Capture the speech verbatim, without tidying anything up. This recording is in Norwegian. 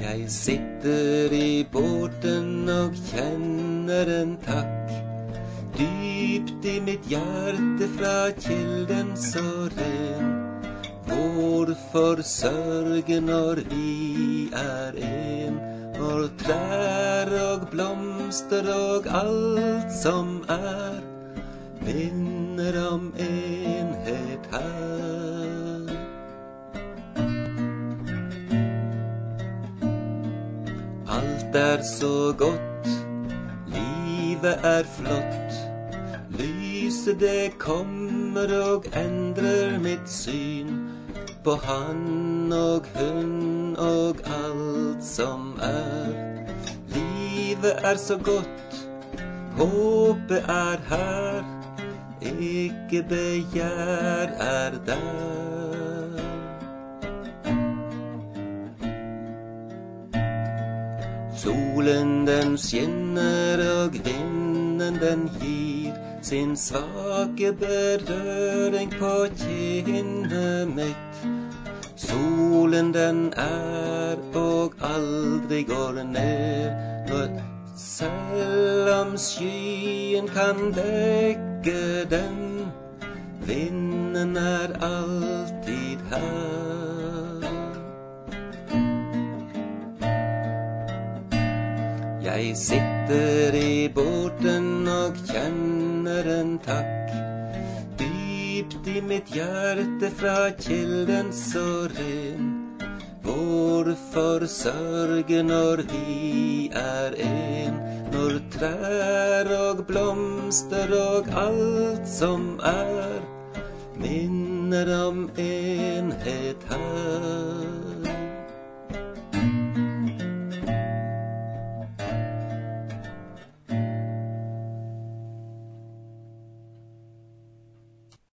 Jeg sitter i båten og kjenner en takk, dypt i mitt hjerte fra kilden så ren. Hvorfor sørge når vi er en, når trær og blomster og alt som er, minner om enhet her. Alt er så godt, livet er flott, lyset det kommer og endrer mitt syn på han og hun og alt som er. Livet er så godt, håpet er her, ikke begjær er der. Solen den skinner og vinden den gir sin svake berøring på kinnet mitt. Solen den er og aldri går ned, når selv om skyen kan dekke den, vinden er alltid her. Jeg sitter i båten og kjenner en takk, dypt i mitt hjerte fra kilden så ren. Hvorfor sørge når vi er en, når trær og blomster og alt som er, minner om enhet her.